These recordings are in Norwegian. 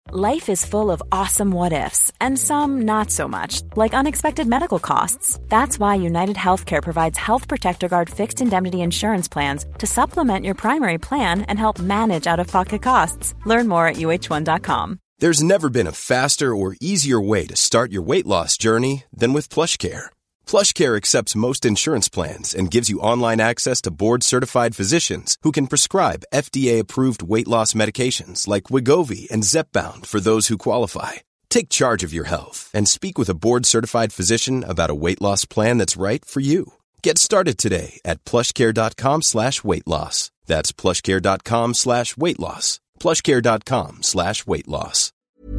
Life is full of awesome what-ifs, and some not so much, like unexpected medical costs. That's why United Healthcare provides Health Protector Guard fixed indemnity insurance plans to supplement your primary plan and help manage out-of-pocket costs. Learn more at uh1.com. There's never been a faster or easier way to start your weight loss journey than with PlushCare. PlushCare accepts most insurance plans and gives you online access to board-certified physicians who can prescribe FDA-approved weight loss medications like Wegovy and Zepbound for those who qualify. Take charge of your health and speak with a board-certified physician about a weight loss plan that's right for you. Get started today at plushcare.com/weight-loss. That's plushcare.com/weight-loss. plushcare.com/weight-loss.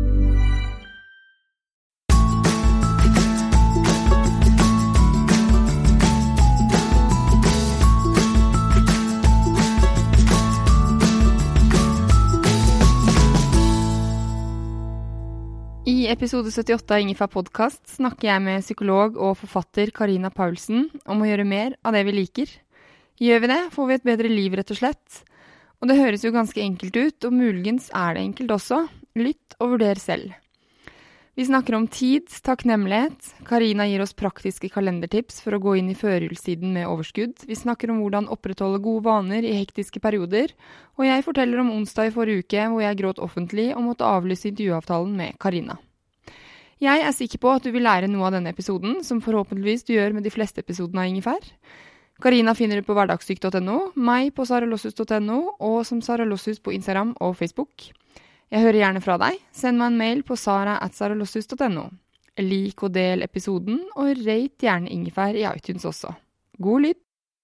I episode 78 av Ingefær podcast snakker jeg med psykolog og forfatter Carina Paulsen om å gjøre mer av det vi liker. Gjør vi det, får vi et bedre liv rett og slett. Og det høres jo ganske enkelt ut, og muligens er det enkelt også. Lytt og vurder selv. Vi snakker om tid, takknemlighet. Carina gir oss praktiske kalendertips for å gå inn i førjulstiden med overskudd. Vi snakker om hvordan opprettholde gode vaner i hektiske perioder. Og jeg forteller om onsdag i forrige uke hvor jeg gråt offentlig og måtte avlyse intervjuavtalen med Carina. Jeg er sikker på at du vil lære noe av denne episoden, som forhåpentligvis du gjør med de fleste episodene av Ingefær. Carina finner du på hverdagssyk.no, meg på saralosshus.no og som Sara Losshus på Instagram og Facebook. Jeg hører gjerne fra deg. Send meg en mail på sara@saralosshus.no. Lik og del episoden, og rate gjerne Ingefær i iTunes også. God lytt!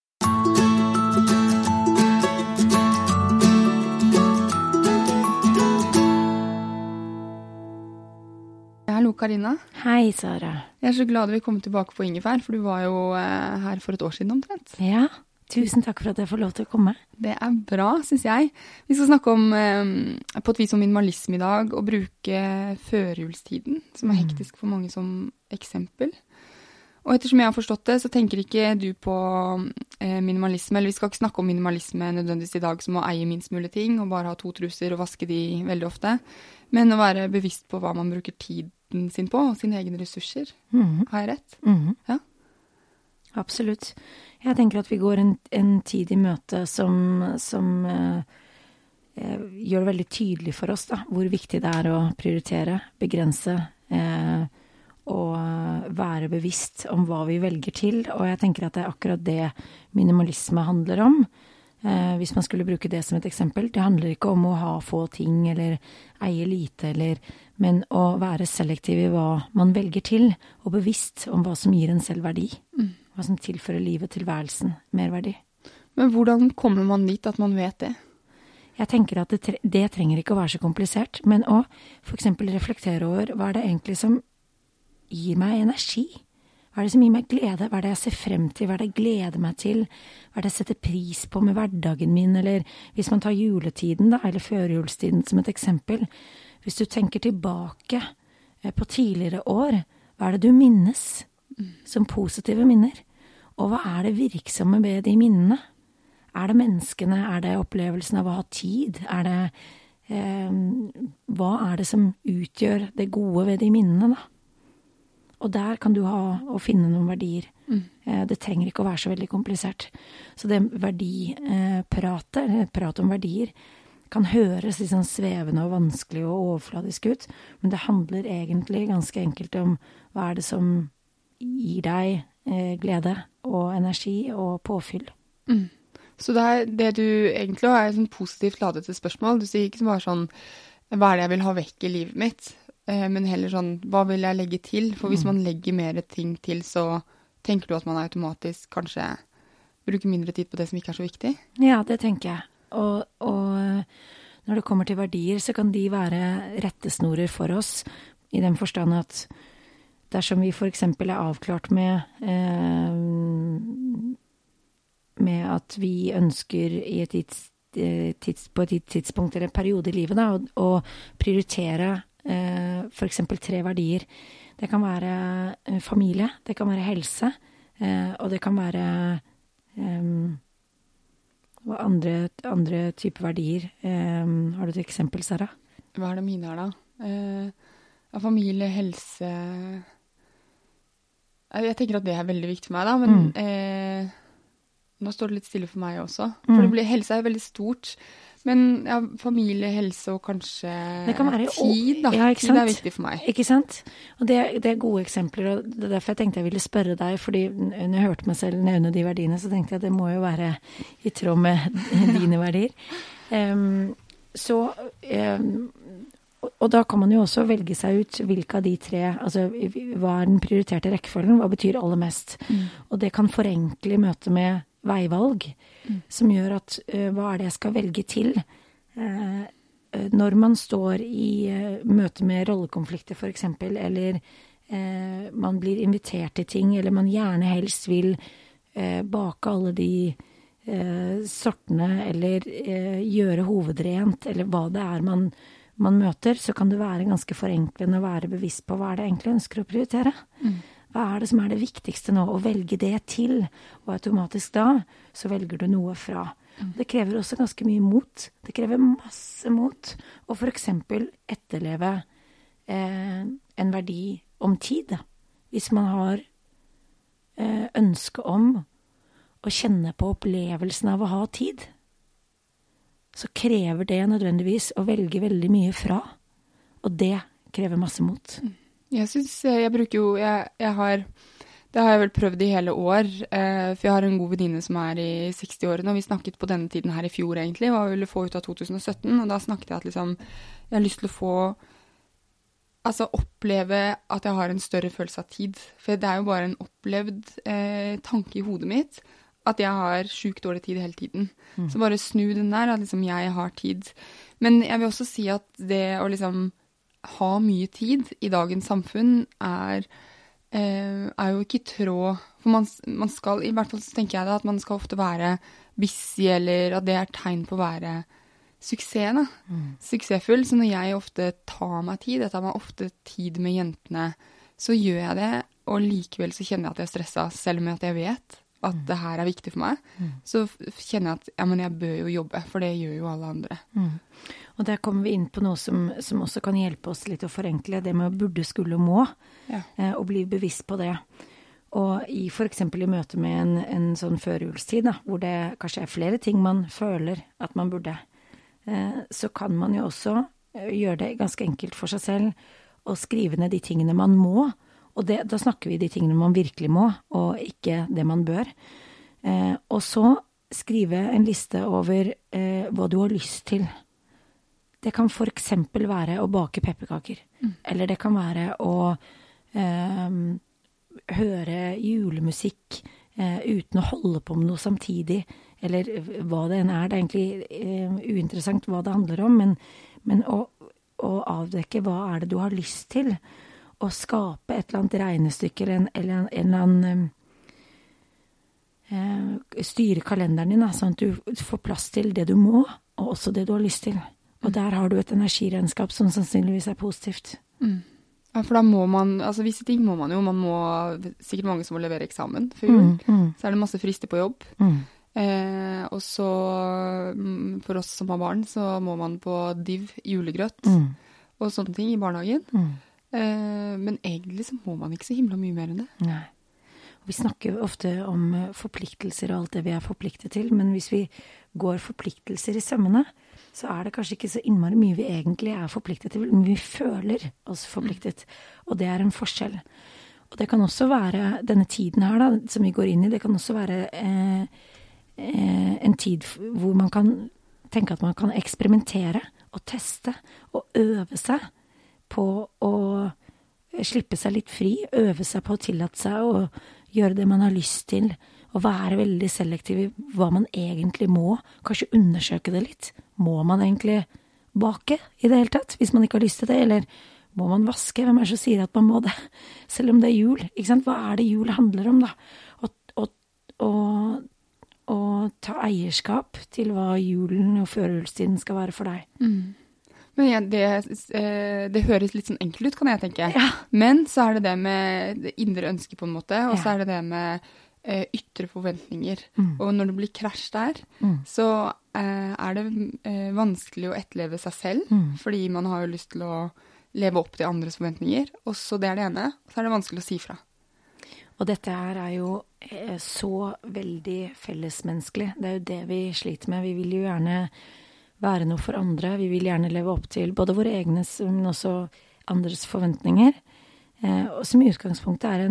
Hallo, Carina. Hei, Sara. Jeg er så glad vi kom tilbake på Ingefær, for du var jo her for et år siden omtrent. Ja, tusen takk for at jeg får lov til å komme. Det er bra, synes jeg. Vi skal snakke om, på et vis om minimalisme i dag, og bruke førjulstiden, som er hektisk for mange som eksempel. Og ettersom jeg har forstått det, så tenker ikke du på minimalisme, eller vi skal ikke snakke om minimalisme nødvendigvis i dag, som å eie minst mulig ting, og bare ha 2 truser og vaske de veldig ofte, men å være bevisst på hva man bruker tiden sin på, og sine egne ressurser. Har jeg rett? Ja. Absolutt. Jeg tenker at vi går en tid i møte som gjør det veldig tydelig for oss da, hvor viktig det er å prioritere, begrense og være bevisst om hva vi velger til. Og jeg tenker at det er akkurat det minimalisme handler om. Hvis man skulle bruke det som et eksempel. Det handler ikke om å ha få ting eller eie lite, men å være selektiv i hva man velger til, og bevisst om hva som gir en selv verdi. Hva som tilfører livet, tilværelsen, mer verdi. Men hvordan kommer man dit at man vet det? Jeg tenker at det trenger ikke å være så komplisert, men å for eksempel reflektere over hva er det egentlig som gir meg energi? Hva er det som gir meg glede? Hva er det jeg ser frem til? Hva er det jeg gleder meg til? Hva er det jeg setter pris på med hverdagen min? Eller hvis man tar juletiden da, eller førjulstiden som et eksempel. Hvis du tenker tilbake på tidligere år, hva er det du minnes som positive minner? Og hva er det virksomme ved de minnene? Er det menneskene? Er det opplevelsen av å ha tid? Hva er det som utgjør det gode ved de minnene da? Og der kan du ha og finne noen verdier. Det trenger ikke å være så veldig komplisert. Så det verdipratet, eller prat om verdier, kan høres litt sånn svevende og vanskelig og overfladisk ut, men det handler egentlig ganske enkelt om hva er det som gir deg glede og energi og påfyll. Så det du egentlig har er et sånn positivt ladet til spørsmål. Du sier ikke bare sånn, hva er det jeg vil ha vekk i livet mitt? Men heller sånn, hva vil jeg legge til? For hvis man legger mer ting til, så tenker du at man automatisk kanskje bruker mindre tid på det som ikke er så viktig? Ja, det tenker jeg. Og når det kommer til verdier, så kan de være rettesnorer for oss, i den forstand at dersom vi for eksempel er avklart med at vi ønsker på et tidspunkt eller en periode i livet da, å prioritere for eksempel 3 verdier. Det kan være familie, det kan være helse, og det kan være andre typer verdier. Har du et eksempel, Sara? Hva er det mine er da? Familie, helse. Jeg tenker at det veldig viktig for meg, da, men nå står det litt stille for meg også. For helse veldig stort. Men ja, familie, helse og kanskje tid, da. Ja, tid viktig for meg. Ikke sant? Og det gode eksempler, og det derfor jeg tenkte jeg ville spørre deg, fordi når jeg hørte meg selv nevne de verdiene, så tenkte jeg at det må jo være i tråd med dine verdier. Og da kan man jo også velge seg ut hvilke av de 3, altså hva den prioriterte rekkefølgen, hva betyr aller mest. Og det kan forenkle i møte med veivalg, som gjør at hva det jeg skal velge til når man står i møte med rollekonflikter for eksempel, eller man blir invitert til ting, eller man gjerne helst vil bake alle de sortene, eller gjøre hovedrent, eller hva det man møter, så kan det være ganske forenklende å være bevisst på hva det egentlig ønsker å prioritere. Hva det som det viktigste nå, å velge det til, og automatisk da, så velger du noe fra. Det krever også ganske mye mot. Det krever masse mot, og for eksempel etterleve en verdi om tid. Hvis man har ønske om å kjenne på opplevelsen av å ha tid, så krever det nødvendigvis å velge veldig mye fra, og det krever masse mot. Jeg synes, jeg bruker jo, det har jeg vel prøvd i hele år, for jeg har en god venninne som i 60-årene, og vi snakket på denne tiden her i fjor egentlig, og jeg ville få ut av 2017, og da snakket jeg at liksom, jeg har lyst til å få, altså oppleve at jeg har en større følelse av tid, for det jo bare en opplevd tanke i hodet mitt, at jeg har sykt dårlig tid hele tiden. Så bare snu den der, at liksom jeg har tid. Men jeg vil også si at det å liksom ha mye tid i dagens samfunn jo ikke i tråd, for man skal, i hvert fall så tenker jeg det, at man skal ofte være busy, eller at det tegn på å være suksess, da. Suksessfull, så når jeg ofte tar meg tid, jeg tar meg ofte tid med jentene, så gjør jeg det, og likevel så kjenner jeg at jeg stresset, selv om jeg vet at det her viktig for meg, så kjenner jeg at ja, men jeg bør jo jobbe, for det gjør jo alle andre. Og der kommer vi inn på noe som også kan hjelpe oss litt å forenkle, det med å burde, skulle og må, og bli bevisst på det. Og for eksempel i møte med en sånn førjulstid, da, hvor det kanskje flere ting man føler at man burde, så kan man jo også gjøre det ganske enkelt for seg selv, og skrive ned de tingene man må, og da snakker vi de tingene man virkelig må, og ikke det man bør. Og så skrive en liste over hva du har lyst til. Det kan for eksempel være å bake pepperkaker, eller det kan være å høre julemusikk uten å holde på med noe samtidig, eller hva det det egentlig uinteressant hva det handler om, men å avdekke hva det du har lyst til, og skape et eller annet regnestykke, eller en eller annen styre kalenderen din, sånn at du får plass til det du må, og også det du har lyst til. Og der har du et energiregnskap som sannsynligvis positivt. Ja, for da må man, altså visse ting må man jo, sikkert mange som må levere eksamen før jul, så det masse frister på jobb. Og så, for oss som har barn, så må man på div, julegrøt, og sånne ting i barnehagen. Men egentlig så må man ikke så himla mye mer enn det. Nei. Vi snakker jo ofte om forpliktelser og alt det vi forpliktet til, men hvis vi går forpliktelser i sømmene, så det kanskje ikke så innmari mye vi egentlig forpliktet til, men vi føler oss forpliktet, og det en forskjell. Og det kan også være denne tiden her da, som vi går inn i, det kan også være en tid hvor man kan tenke at man kan eksperimentere og teste og øve seg på å slippe seg litt fri, øve seg på å tillate seg å gjøre det man har lyst til, og være veldig selektiv i hva man egentlig må, kanskje undersøke det litt. Må man egentlig bake i det hele tatt, hvis man ikke har lyst til det, eller må man vaske? Hvem som sier at man må det? Selv om det jul, ikke sant? Hva det jul handler om da? Og ta eierskap til hva julen og førjulstiden skal være for deg. Men det høres litt sånn enkelt ut, kan jeg tenke. Ja. Men så det med det indre ønsket på en måte, og så det med ytre forventninger. Og når det blir krasj der, så det vanskelig å etterleve seg selv, fordi man har jo lyst til å leve opp til andres forventninger. Og så det det ene, så det vanskelig å si fra. Og dette her jo så veldig fellesmenneskelig. Det jo det vi sliter med. Vi vil jo gjerne være noe for andre. Vi vil gjerne leve opp til både våre egne, men også andres forventninger. Og som I utgangspunktet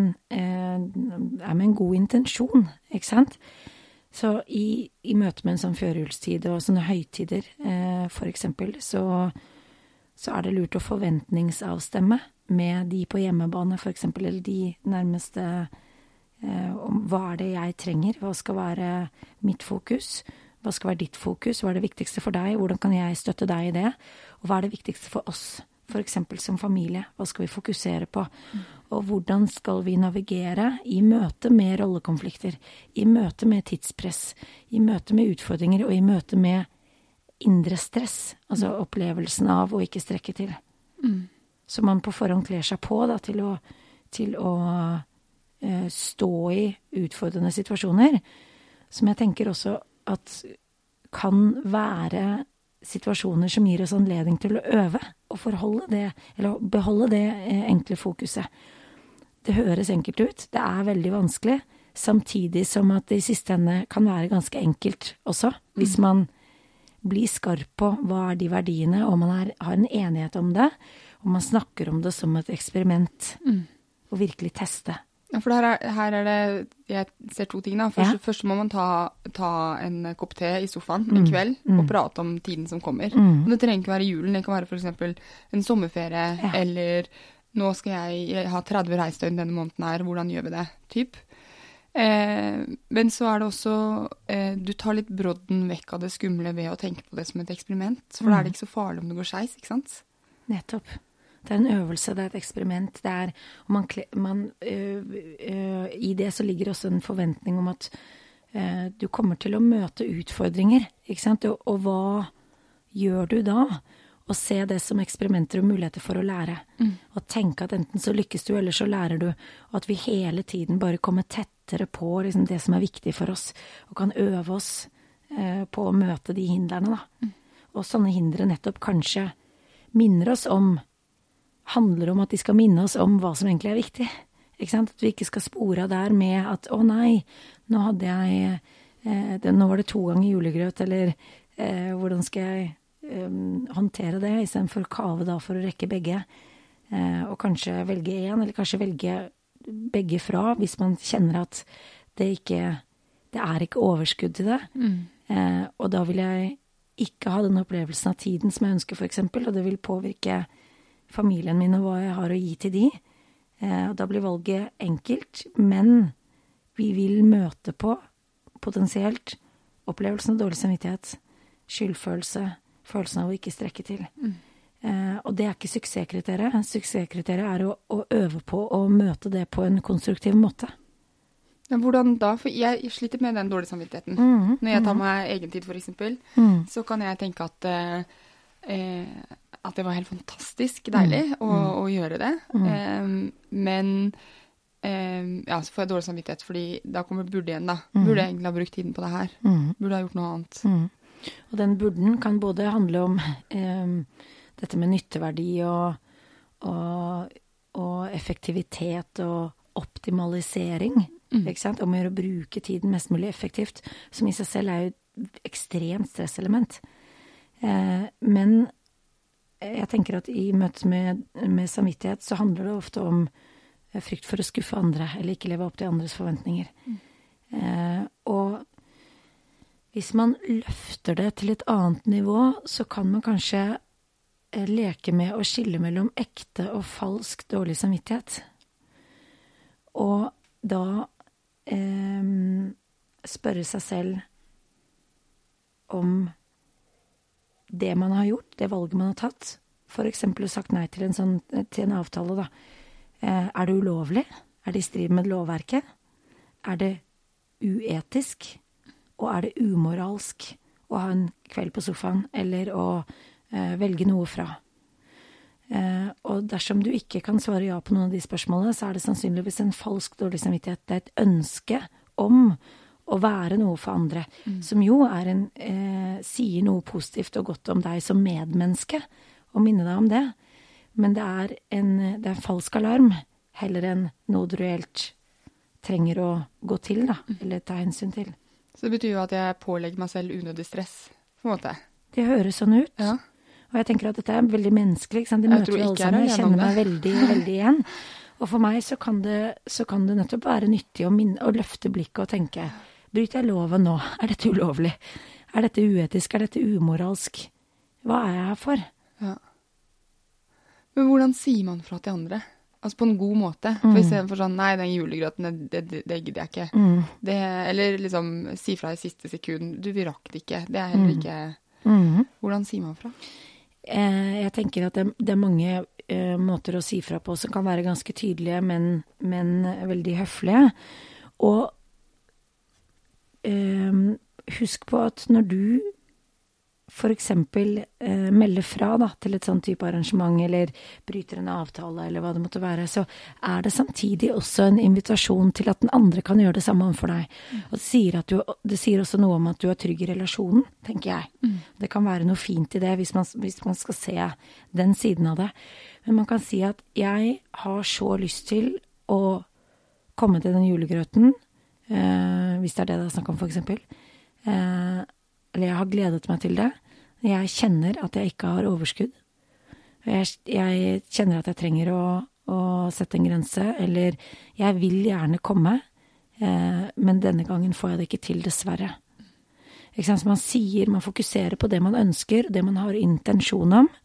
med en god intensjon, ikke sant? Så I møte med en sånn førjulstid og sånne høytider, for eksempel, så det lurt å forventningsavstemme med de på hjemmebane, for eksempel, eller de nærmeste, om hva det jeg trenger, hva skal være mitt fokus, hva skal være ditt fokus, hva det viktigste for deg, hvordan kan jeg støtte deg I det, og hva det viktigste for oss, for eksempel som familie, hva skal vi fokusere på, og hvordan skal vi navigere I møte med rollekonflikter, I møte med tidspress, I møte med utfordringer, og I møte med indre stress, altså opplevelsen av å ikke strekke til. Så man på forhånd kler seg på da, til å stå I utfordrende situasjoner, som jeg tenker også at kan være situasjoner som gir oss anledning til å øve og forholde det, eller beholde det enkle fokuset. Det høres enkelt ut, det veldig vanskelig, samtidig som at det I siste ende kan være ganske enkelt også, hvis man blir skarp på hva de verdiene, og man har en enighet om det, og man snakker om det som et eksperiment, og virkelig teste. Ja, for her det, jeg ser to ting da. Først må man ta en kopp te I sofaen en kveld, og prate om tiden som kommer. Og det trenger ikke være julen, det kan være for eksempel en sommerferie, eller nå skal jeg ha 30 reisedøgn denne måneden her, hvordan gjør vi det, typ. Men så det også, du tar litt brodden vekk av det skumle ved å tenke på det som et eksperiment, for da det ikke så farlig om det går skeis, ikke sant? Nettopp. Det en øvelse, det et eksperiment, I det så ligger også en forventning om at du kommer til å møte utfordringer, ikke sant? Og hva gjør du da? Og se det som eksperimenter og muligheter for å lære. Og tenke at enten så lykkes du, eller så lærer du. Og at vi hele tiden bare kommer tettere på liksom, det som viktig for oss, og kan øve oss på å møte de hindrene. Da. Og sånne hindre nettopp kanskje minner oss handler om at de skal minne oss om hva som egentlig viktig. Ikke sant? At vi ikke skal spore der med at, å nei, nå var det 2 ganger julegrøt, eller hvordan skal jeg håndtere det, I stedet for å kave da for å rekke begge, og kanskje velge en, eller kanskje velge begge fra, hvis man kjenner at det ikke overskudd til det. Og da vil jeg ikke ha den opplevelsen av tiden som jeg ønsker for eksempel, og det vil påvirke familien min og hva jeg har å gi til de. Og da blir valget enkelt, men vi vil møte på potensielt opplevelsen av dårlig samvittighet, skyldfølelse, følelsen av å ikke strekke til. Og det ikke suksesskriteriet. Suksesskriteriet å øve på å møte det på en konstruktiv måte. Ja, hvordan da? For jeg sliter med den dårlige samvittigheten. Når jeg tar meg egen tid for eksempel, så kan jeg tenke at det var helt fantastisk deilig å gjøre det. Men så får jeg dårlig samvittighet, fordi da kommer burde igjen da. Burde jeg egentlig ha brukt tiden på det her? Burde jeg gjort noe annet? Og den burden kan både handle om dette med nytteverdi og effektivitet og optimalisering, ikke sant? Om å gjøre å bruke tiden mest mulig effektivt, som I seg selv jo et ekstremt stresselement. Men jeg tenker at I møte med samvittighet så handler det ofte om frykt for å skuffe andre, eller ikke leve opp til andres forventninger. Og hvis man løfter det til et annet nivå, så kan man kanskje leke med å skille mellom ekte og falsk dårlig samvittighet. Og da spørre seg selv om det man har gjort, det valget man har tatt, for eksempel sagt nei til en avtale da. Det ulovlig? Det I strid med lovverket? Det uetisk? Og det umoralsk å ha en kveld på sofaen, eller å velge noe fra? Og dersom du ikke kan svare ja på noen av de spørsmålene, så det sannsynligvis en falsk dårlig samvittighet. Det et ønske om å være noe for andre, som jo sier noe positivt og godt om deg som medmenneske, og minne deg om det. Men det er en falsk alarm, heller enn noe du reelt trenger å gå til, da, eller ta hensyn til. Så det betyr jo at jeg pålegger meg selv unødig stress, på en måte. Det høres sånn ut. Ja. Og jeg tenker at dette er veldig menneskelig, ikke sant? Det møter vi alle sammen. Jeg kjenner meg veldig, veldig igjen. Og for meg så kan det nettopp være nyttig å løfte blikket og tenke, bryter jeg loven nå? Er dette ulovlig? Er dette uetisk? Er dette umoralsk? Hva er jeg her for? Ja. Men hvordan sier man fra til andre? Altså på en god måte. For i stedet for sånn, nei, den julegrøten, det gidder jeg ikke. Eller liksom, si fra i siste sekund, du, vi rakk det ikke. Det er heller ikke... Hvordan sier man fra? Jeg tenker at det er mange måter å si fra på som kan være ganske tydelige, men veldig høflige. Og husk på at når du for eksempel melder fra da, til et sånn type arrangement, eller bryter en avtale, eller hva det måtte være, så er det samtidig også en invitasjon til at den andre kan gjøre det samme for deg. Og det sier også noe om at du er trygg i relasjonen, tenker jeg. Det kan være noe fint i det, hvis man skal se den siden av det. Men man kan si at jeg har så lyst til å komme til den julegrøten, hvis det er det det er snakk om for eksempel, eller jeg har gledet meg til det. Jeg kjenner at jeg ikke har overskudd. Jeg kjenner at jeg trenger å sette en grense, eller jeg vil gjerne komme, men denne gangen får jeg det ikke til, dessverre. Ikke sant? Så man fokuserer på det man ønsker, det man har intensjon om,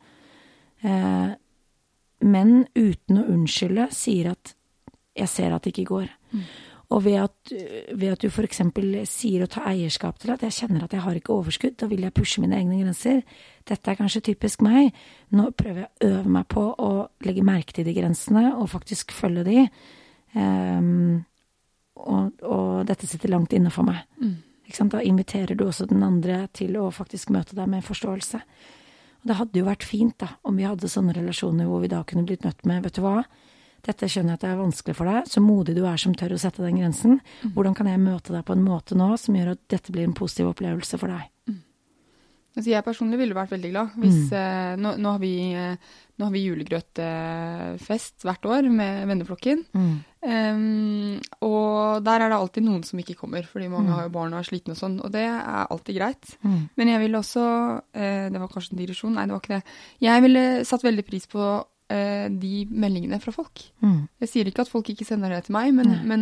men uten å unnskylde sier at jeg ser at det ikke går. Og ved at du for eksempel sier å ta eierskap til at jeg kjenner at jeg har ikke overskudd, da vil jeg pushe mine egne grenser. Dette er kanskje typisk meg. Nå prøver jeg å øve meg på å legge merke til de grensene, og faktisk følge de. Og dette sitter langt inne for meg. Ikke sant? Da inviterer du også den andre til å faktisk møte deg med forståelse. Og det hadde jo vært fint da, om vi hadde sånne relasjoner hvor vi da kunne blitt nødt med, vet du hva? Dette skjønner jeg at det er vanskelig for deg, så modig du er som tør å sette den grensen. Hvordan kan jeg møte deg på en måte nå som gjør at dette blir en positiv opplevelse for deg? Altså jeg personlig ville vært veldig glad hvis nå har vi julegrøtfest hvert år med venneflokken. Og der er det alltid noen som ikke kommer, fordi mange har jo barn og er slitne og sånn, og det er alltid greit. Men jeg ville også, det var kanskje en digresjon, nei det var ikke det, jeg ville satt veldig pris på de meldingene fra folk. Jeg sier ikke at folk ikke sender det til meg, men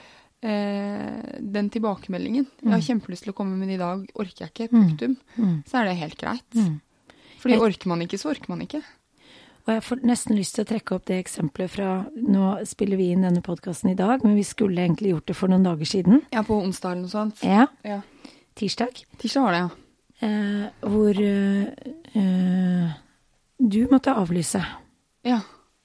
den tilbakemeldingen, jeg har kjempelyst til å komme, men i dag orker jeg ikke, punktum, så er det helt greit. Fordi orker man ikke, så orker man ikke. Og jeg får nesten lyst til å trekke opp det eksemplet fra, nå spiller vi inn denne podcasten i dag, men vi skulle egentlig gjort det for noen dager siden. Ja, på onsdag eller noe sånt. Ja. Tirsdag. Tirsdag var det, ja. Hvor du måtte avlyse. Ja.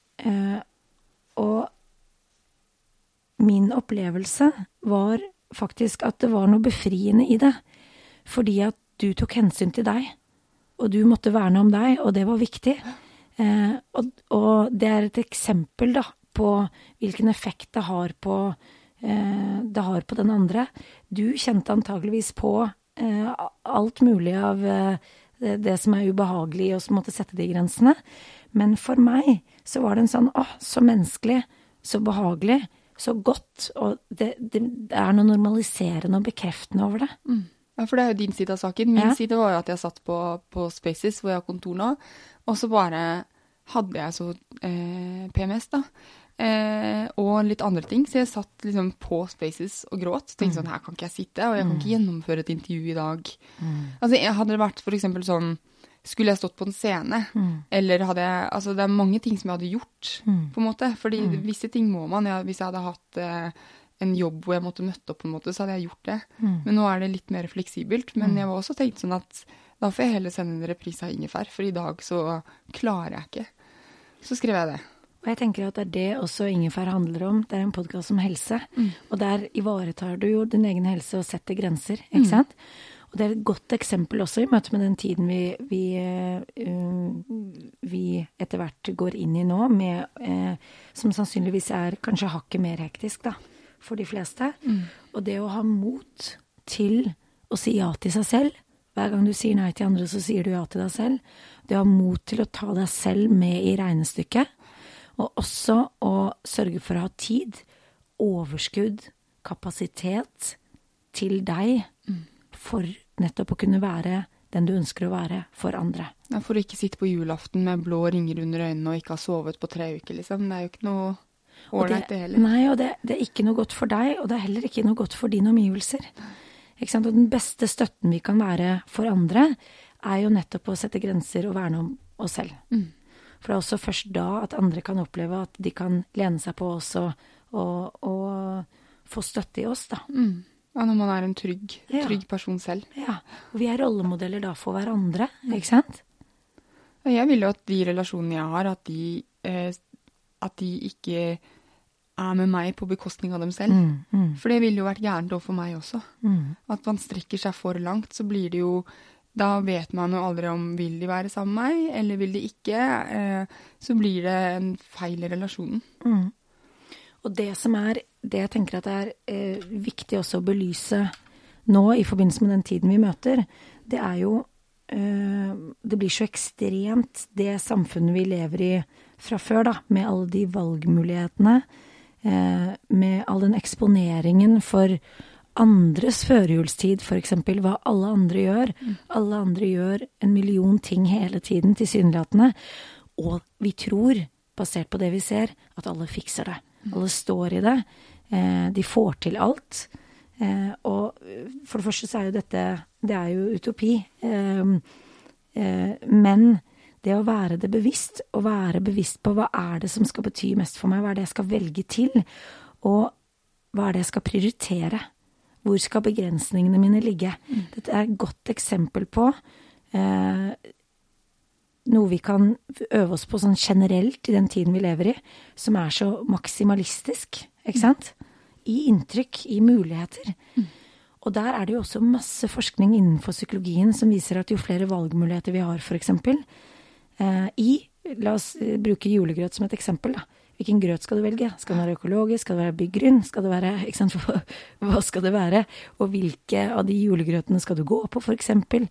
Og min opplevelse var faktisk at det var noe befriende i det. Fordi at du tok hensyn til deg, og du måtte verne om deg, og det var viktig. Og det er et eksempel da, på hvilken effekt det har på den andre. Du kjente antageligvis på alt mulig av det som er ubehagelig, og som måtte sette de grensene. Men for meg så var det en sånn, så menneskelig, så behagelig, så godt, og det er noe normaliserende og bekreftende over det. Ja, for det er jo din side av saken. Min side var jo at jeg satt på Spaces, hvor jeg har kontor nå, og så bare hadde jeg så PMS da, og litt andre ting, så jeg satt liksom på Spaces og gråt, tenkte sånn, her kan ikke jeg sitte, og jeg kan ikke gjennomføre et intervju i dag. Altså, hadde det vært for eksempel sånn, skulle jeg stått på en scene, eller hadde jeg, altså det er mange ting som jeg hadde gjort, på en måte, fordi visse ting må man, hvis jeg hadde hatt en jobb hvor jeg måtte møtte opp på en måte, så hadde jeg gjort det. Men nå er det litt mer fleksibelt, men jeg var også tenkt sånn at da får jeg heller sende en reprise av Ingefær, for i dag så klarer jeg ikke. Så skrev jeg det. Og jeg tenker at det er det også Ingefær handler om. Det er en podcast om helse, og der ivaretar du jo din egen helse og setter grenser, ikke sant? Og det er et godt eksempel også i møte med den tiden vi etter hvert går inn i nå, som sannsynligvis er kanskje hakket mer hektisk da, for de fleste. Og det å ha mot til å si ja til seg selv, Hver gang du sier nei til andre, så sier du ja til deg selv. Det å ha mot til å ta deg selv med i regnestykket, og også å sørge for å ha tid, overskudd, kapasitet til deg, for nettopp å kunne være den du ønsker å være for andre. Ja, for å ikke sitte på julaften med blå ringer under øynene og ikke ha sovet på 3 uker, liksom. Det jo ikke noe ålreit det heller. Nei, og det er ikke noe godt for deg, og det er heller ikke noe godt for dine omgivelser. Ikke sant? Og den beste støtten vi kan være for andre, jo nettopp å sette grenser og verne om oss selv. For det også først da at andre kan oppleve at de kan lene seg på oss og få støtte i oss, da. Ja, når man en trygg person selv. Ja, og vi rollemodeller da for hverandre, ikke sant? Jeg vil jo at de relasjonene jeg har, at de ikke med meg på bekostning av dem selv. For det ville jo vært gærent også for meg også. At man strekker seg for langt, så blir det jo, da vet man jo aldri om vil de være sammen med meg, eller vil de ikke, så blir det en feil i relasjonen. Og det jeg tenker at viktig også å belyse nå, i forbindelse med den tiden vi møter, det jo, det blir så ekstremt det samfunnet vi lever i fra før da, med alle de valgmulighetene, med all den eksponeringen for andres førjulstid, for eksempel, hva alle andre gjør. Alle andre gjør 1 million ting hele tiden, tilsynelatende. Og vi tror, basert på det vi ser, at alle fikser det. Alle står i det. De får til alt. Og for det første så jo dette, det jo utopi. Men det å være det bevisst, og være bevisst på hva det som skal bety mest for meg, hva det jeg skal velge til, og hva det jeg skal prioritere. Hvor skal begrensningene mine ligge? Dette et godt eksempel på noe vi kan øve oss på sånn generelt i den tiden vi lever i, som så maksimalistisk, ikke sant? I inntrykk, i muligheter. Og der det jo også masse forskning innenfor psykologien som viser at jo flere valgmuligheter vi har, for eksempel, la oss bruke julegrøt som et eksempel da. Hvilken grøt skal du velge? Skal den være økologisk? Skal det være bygrunn? Skal det være, ikke sant? Hva skal det være? Og hvilke av de julegrøtene skal du gå på, for eksempel?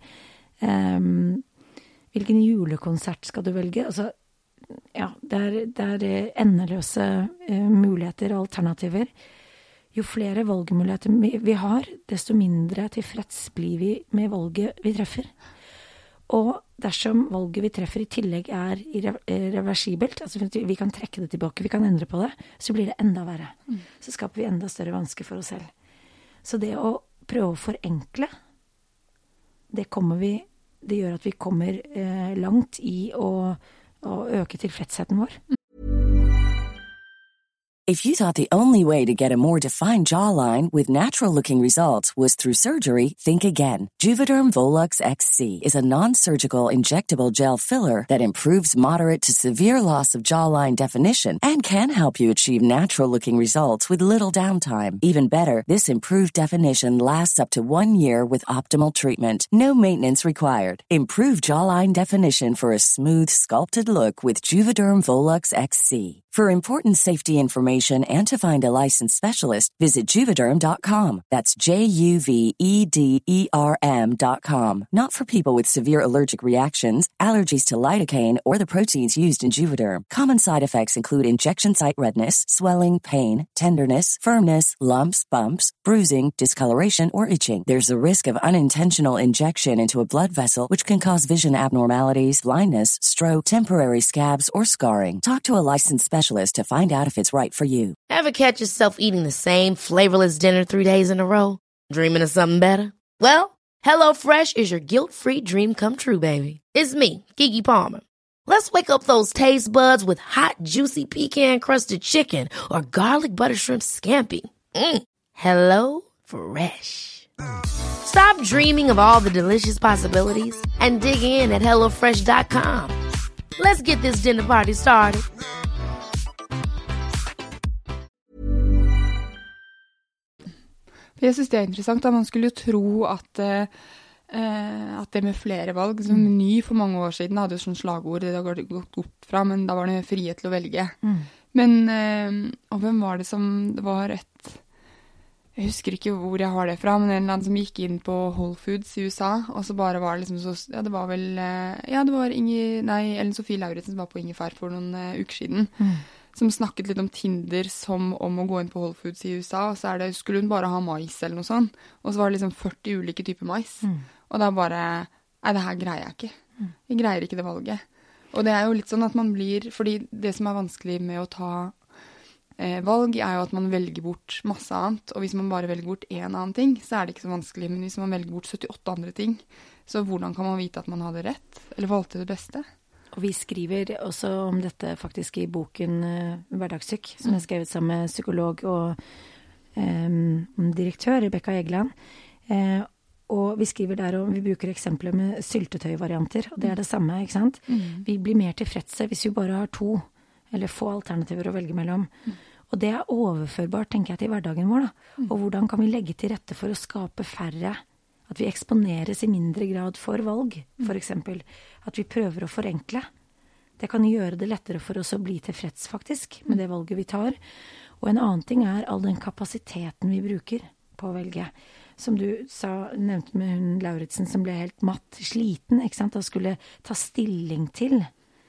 Hvilken julekonsert skal du velge? Altså, ja, det endeløse muligheter og alternativer. Jo flere valgmuligheter vi har, desto mindre tilfreds blir vi med valget vi treffer. Og dersom valget vi treffer i tillegg irreversibelt, altså vi kan trekke det tilbake, vi kan endre på det, så blir det enda verre. Så skaper vi enda større vansker for oss selv. Så det å prøve å forenkle, det gjør at vi kommer langt i å øke tilfredsheten vår. If you thought the only way to get a more defined jawline with natural-looking results was through surgery, think again. Juvederm Volux XC is a non-surgical injectable gel filler that improves moderate to severe loss of jawline definition and can help you achieve natural-looking results with little downtime. Even better, this improved definition lasts up to 1 year with optimal treatment. No maintenance required. Improve jawline definition for a smooth, sculpted look with Juvederm Volux XC. For important safety information and to find a licensed specialist, visit Juvederm.com. That's JUVEDERM.com. Not for people with severe allergic reactions, allergies to lidocaine, or the proteins used in Juvederm. Common side effects include injection site redness, swelling, pain, tenderness, firmness, lumps, bumps, bruising, discoloration, or itching. There's a risk of unintentional injection into a blood vessel, which can cause vision abnormalities, blindness, stroke, temporary scabs, or scarring. Talk to a licensed specialist to find out if it's right for you. Ever catch yourself eating the same flavorless dinner 3 days in a row? Dreaming of something better? Well, HelloFresh is your guilt-free dream come true, baby. It's me, Keke Palmer. Let's wake up those taste buds with hot, juicy pecan-crusted chicken or garlic butter shrimp scampi. HelloFresh. Stop dreaming of all the delicious possibilities and dig in at HelloFresh.com. Let's get this dinner party started. Jeg synes det interessant, da man skulle jo tro at det med flere valg, som Ny for mange år siden hadde jo sånn slagord, det har gått opp fra, men da var det frihet til å velge. Men, og hvem var det som, det var Jeg husker ikke hvor jeg har det fra, men en eller annen som gikk inn på Whole Foods i USA, og så bare var det liksom så, ja, det var vel, ja, det var Ellen Sofie Lauritsen som var på Ingefær for noen uker siden, som snakket litt om Tinder som om å gå inn på Whole Foods i USA, og så skulle hun bare ha mais eller noe sånt, og så var det liksom 40 ulike typer mais, og da bare, nei, det her greier jeg ikke. Jeg greier ikke det valget. Og det jo litt sånn at man blir, fordi det som vanskelig med å ta valg jo at man velger bort masse annet, og hvis man bare velger bort en annen ting, så det ikke så vanskelig, men hvis man velger bort 78 andre ting, så hvordan kan man vite at man hadde rett, eller valgte det beste? Og vi skriver også om dette faktisk i boken Hverdagssyk, som skrevet sammen med psykolog og direktør Rebecca Egeland. Og vi skriver der, og vi bruker eksempler med syltetøyvarianter, og det det samme, ikke sant? Vi blir mer tilfredse hvis vi bare har 2 eller få alternativer å velge mellom. Og det overførbart, tenker jeg, til hverdagen vår, da. Og hvordan kan vi legge til rette for å skape færre, at vi eksponeres i mindre grad for valg, for eksempel. At vi prøver å forenkle. Det kan gjøre det lettere for oss å bli tilfreds, faktisk, med det valget vi tar. Og en annen ting all den kapasiteten vi bruker på å velge. Som du nevnte med hun Lauritsen, som ble helt matt, sliten, ikke sant? Og skulle ta stilling til.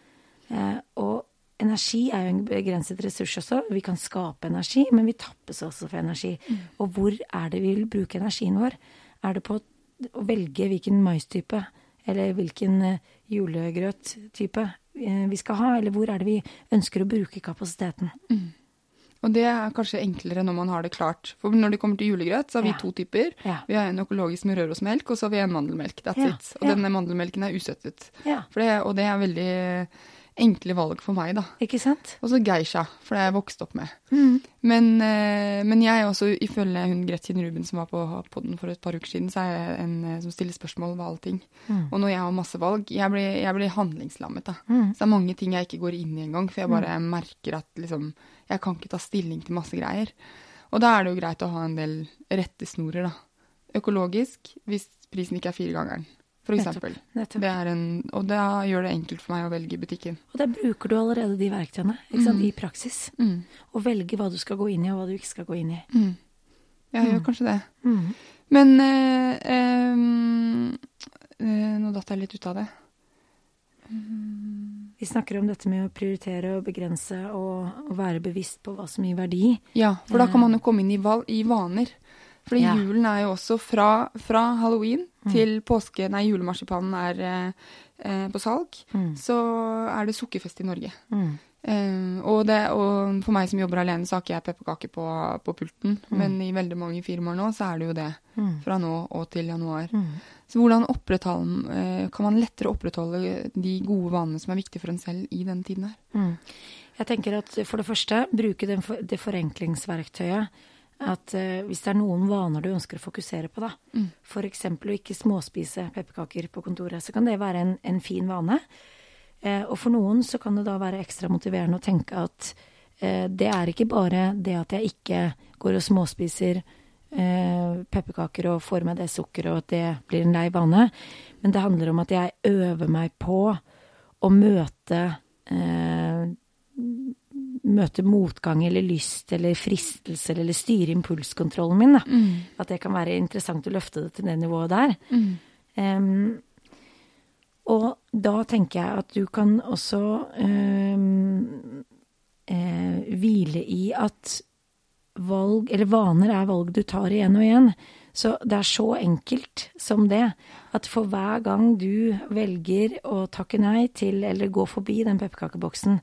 Og energi jo en begrenset ressurs også. Vi kan skape energi, men vi tappes også for energi. Og hvor det vi vil bruke energien vår? Det på å velge hvilken maistype, eller hvilken julegrøt-type vi skal ha, eller hvor det vi ønsker å bruke kapasiteten? Og det kanskje enklere når man har det klart. For når det kommer til julegrøt, så har vi 2 typer. Vi har en økologisk med rørosmelk, og så har vi en mandelmelk. That's it. Og denne mandelmelken usøttet. Og det veldig enkle valg for meg, da. Ikke sant? Og så geisha, for det jeg vokst opp med. Men jeg også, ifølge hun Gretchen Rubin som var på den for et par uker siden, så jeg en som stiller spørsmål ved allting. Og når jeg har masse valg, jeg blir handlingslammet, da. Så det mange ting jeg ikke går inn i en gang, for jeg bare merker at liksom, jeg kan ikke ta stilling til masse greier. Og da det jo greit å ha en del rettesnorer, da. Økologisk, hvis prisen ikke 4-gangeren. For eksempel. Nettopp. Og det gjør det enkelt for meg å velge i butikken. Og der bruker du allerede de verktøyene, ikke sant, i praksis. Og velge hva du skal gå inn i, og hva du ikke skal gå inn i. Jeg gjør kanskje det. Men nå datt jeg litt ut av det. Vi snakker om dette med å prioritere og begrense og være bevisst på hva som gir verdi. Ja, for da kan man jo komme inn i vaner. Fordi julen jo også fra Halloween til påske, julemarsipanen på salg, så det sukkerfest i Norge. Og for meg som jobber alene, så har ikke jeg pepperkaker på pulten, men i veldig mange firmaer nå, så det jo det, fra nå og til januar. Så hvordan kan man lettere opprettholde de gode vanene som viktige for en selv i denne tiden her? Jeg tenker at for det første, bruke det forenklingsverktøyet, at hvis det noen vaner du ønsker å fokusere på, da, for eksempel å ikke småspise pepperkaker på kontoret, så kan det være en fin vane. Og for noen så kan det da være ekstra motiverende å tenke at det ikke bare det at jeg ikke går og småspiser pepperkaker og får med det sukker, og at det blir en lei vane, men det handler om at jeg øver meg på å møte motgang eller lyst eller fristelse eller styre impulskontrollen min, da. At det kan være interessant å løfte det til det nivået der. Og da tenker jeg at du kan også hvile i at valg, eller vaner valg du tar igjen og igjen. Så det så enkelt som det, at for hver gang du velger å takke nei til eller gå forbi den pepperkakeboksen,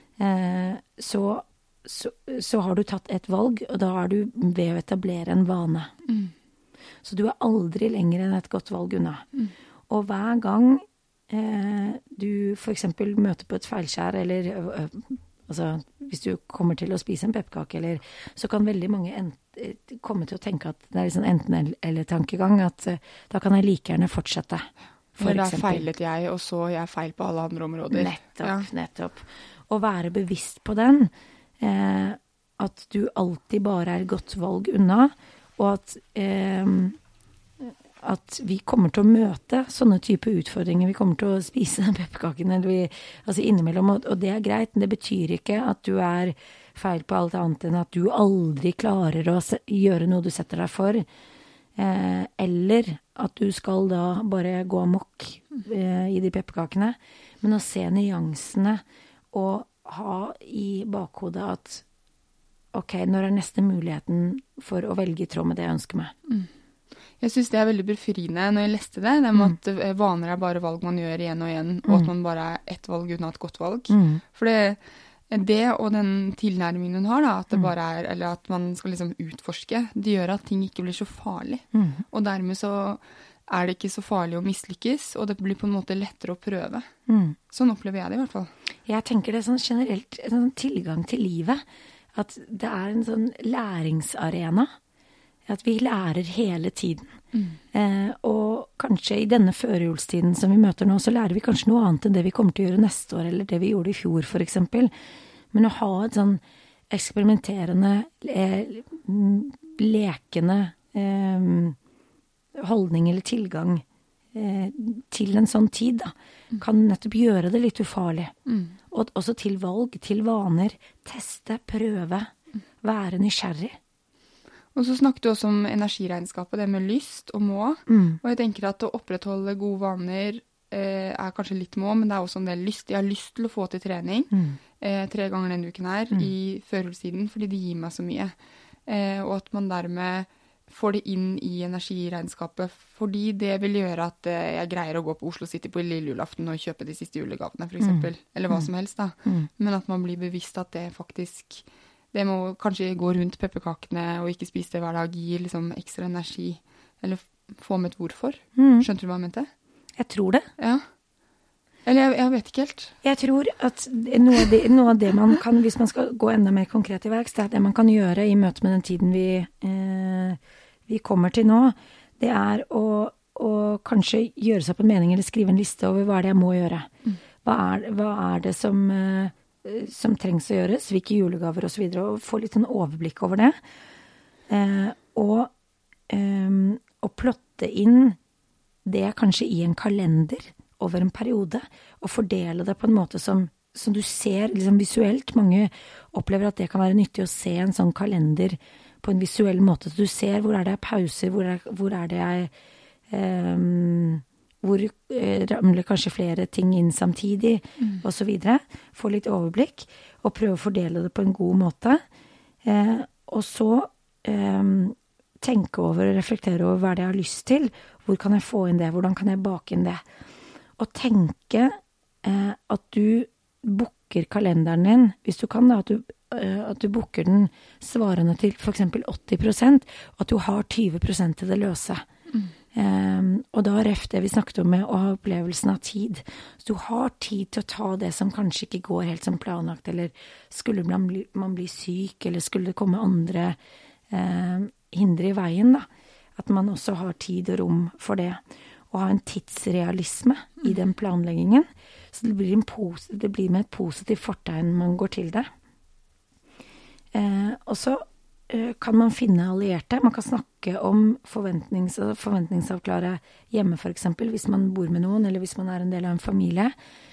så har du tatt et valg, og da du ved å etablere en vane. Så du aldri lenger enn et godt valg unna. Og hver gang du for eksempel møter på et feilskjær, eller altså, hvis du kommer til å spise en pepperkake, så kan veldig mange komme til å tenke at det liksom enten eller tankegang, at da kan jeg like gjerne fortsette. For da feilet jeg, og så jeg feil på alle andre områder. Nettopp. Å være bevisst på den, at du alltid bare et godt valg unna, og at vi kommer til å møte sånne type utfordringer. Vi kommer til å spise den pepperkaken altså innimellom, og det greit, men det betyr ikke at du feil på alt annet enn at du aldri klarer å gjøre noe du setter deg for, eller at du skal da bare gå amok i de pepperkakene, men å se nyansene og ha i bakhodet at ok, når neste muligheten for å velge i tråd med det jeg ønsker meg. Jeg synes det veldig befriende når jeg leste det med at vaner bare valg man gjør igjen og igjen, og at man bare ett valg uten å ha et godt valg. For det og den tilnærmingen hun har da, at det bare eller at man skal liksom utforske, det gjør at ting ikke blir så farlig. Og dermed så det ikke så farlig å mislykkes, og det blir på en måte lettere å prøve. Sånn opplever jeg det i hvert fall. Jeg tenker det sånn generelt, sånn tilgang til livet, at det en sånn læringsarena, at vi lærer hele tiden. Og kanskje i denne førjulstiden som vi møter nå, så lærer vi kanskje noe annet enn det vi kommer til å gjøre neste år, eller det vi gjorde i fjor for eksempel. Men å ha et sånn eksperimenterende, lekende holdning eller tilgang til en sånn tid da, kan nettopp gjøre det litt ufarlig. Og også til valg, til vaner, teste, prøve, være nysgjerrig. Og så snakket du også om energiregnskapet, det med lyst og må. Og jeg tenker at å opprettholde gode vaner kanskje litt må, men det også en del lyst. Jeg har lyst til å få til trening 3 ganger denne uken her i førjulstiden, fordi det gir meg så mye. Og at man dermed får det inn i energiregnskapet, fordi det vil gjøre at jeg greier å gå på Oslo City på lille julaften og kjøpe de siste julegavene, for eksempel. Eller hva som helst da. Men at man blir bevisst at det faktisk... Det må kanskje gå rundt pepperkakene og ikke spise det hver dag, gi liksom ekstra energi, eller få med et hvorfor. Skjønte du hva jeg mente? Jeg tror det. Ja. Eller jeg vet ikke helt. Jeg tror at noe av det man kan, hvis man skal gå enda mer konkret i verks, det det man kan gjøre i møte med den tiden vi kommer til nå, det å kanskje gjøre seg opp en mening eller skrive en liste over hva det jeg må gjøre. Hva det som trengs å gjøres, hvilke julegaver og så videre, og få litt sånn overblikk over det. Og plotte inn det kanskje i en kalender over en periode, og fordele det på en måte som du ser liksom visuelt. Mange opplever at det kan være nyttig å se en sånn kalender på en visuell måte, så du ser hvor det pauser, hvor det hvor ramler kanskje flere ting inn samtidig, og så videre. Få litt overblikk, og prøve å fordele det på en god måte. Og så tenke over og reflektere over hva det jeg har lyst til. Hvor kan jeg få inn det? Hvordan kan jeg bake inn det? Og tenke at du booker kalenderen din, hvis du kan da, at du booker den svarende til for eksempel 80%, og at du har 20% til det løse. Og da det vi snakket om med å ha opplevelsen av tid. Så du har tid til å ta det som kanskje ikke går helt som planlagt, eller skulle man bli syk, eller skulle det komme andre hindre i veien da. At man også har tid og rom for det. Og ha en tidsrealisme i den planleggingen. Så det blir med et positivt fortegn man går til det. Og så kan man finne allierte. Man kan snakke om forventningsavklare hjemme for eksempel, hvis man bor med noen, eller hvis man en del av en familie.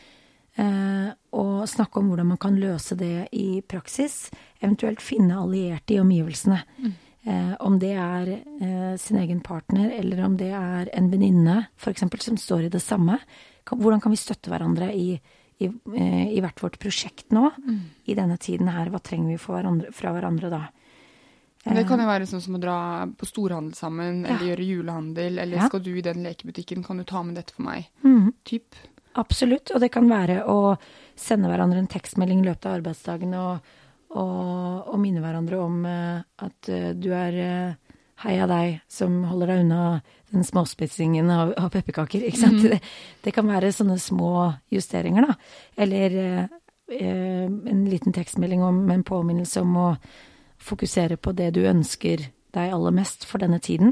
Og snakke om hvordan man kan løse det i praksis. Eventuelt finne allierte i omgivelsene. Om det sin egen partner, eller om det en venninne, for eksempel, som står i det samme. Hvordan kan vi støtte hverandre i hvert vårt prosjekt nå, i denne tiden her? Hva trenger vi fra hverandre da? Det kan jo være sånn som å dra på storhandel sammen, eller gjøre julehandel, eller skal du i den lekebutikken, kan du ta med dette for meg? Typ. Absolutt, og det kan være å sende hverandre en tekstmelding i løpet av arbeidsdagen, og minne hverandre om at du heia deg som holder deg unna den småspitsingen av pepperkaker, ikke sant? Det kan være sånne små justeringer da, eller en liten tekstmelding med en påminnelse om å fokusere på det du ønsker deg aller mest for denne tiden.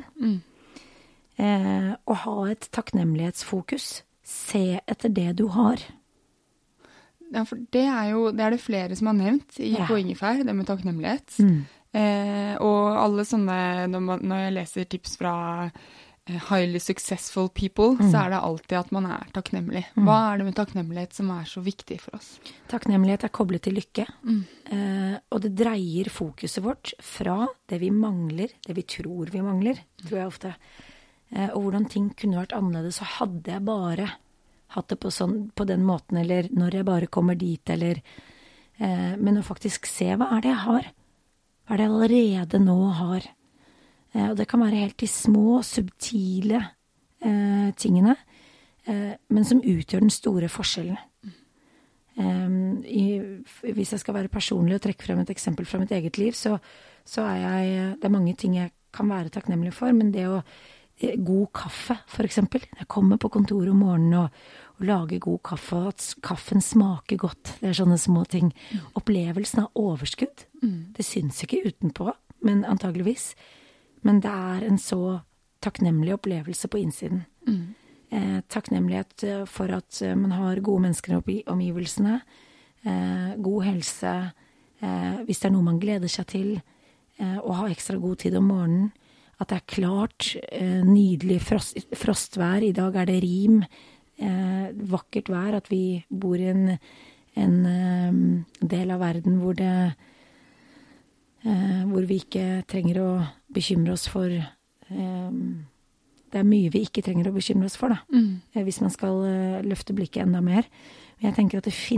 Og ha et takknemlighetsfokus. Se etter det du har. Ja, for det det flere som har nevnt på Ingefær, det med takknemlighet. Og alle sånne, når jeg leser tips fra highly successful people, så det alltid at man takknemlig. Hva det med takknemlighet som så viktig for oss? Takknemlighet koblet til lykke, og det dreier fokuset vårt fra det vi mangler, det vi tror vi mangler, tror jeg ofte. Og hvordan ting kunne vært annerledes, så hadde jeg bare hatt det på den måten, eller når jeg bare kommer dit, eller men å faktisk se hva det jeg har, hva det jeg allerede nå har. Og det kan være helt de små, subtile tingene, men som utgjør den store forskjellen. Hvis jeg skal være personlig og trekke frem et eksempel fra mitt eget liv, så det mange ting jeg kan være takknemlig for, men det god kaffe, for eksempel. Jeg kommer på kontoret om morgenen og lager god kaffe, og at kaffen smaker godt. Det sånne små ting. Opplevelsen av overskudd, det syns ikke utenpå, men antageligvis. Men det en så takknemlig opplevelse på innsiden. Takknemlighet for at man har gode mennesker i omgivelsene, god helse, hvis det noe man gleder seg til, å ha ekstra god tid om morgenen, at det klart, nydelig frostvær, i dag det rim, vakkert vær, at vi bor i en del av verden hvor vi ikke trenger å bekymre oss for, det mye vi ikke trenger å bekymre oss for, da. Hvis man skal løfte blikket enda mer. Men jeg tenker at det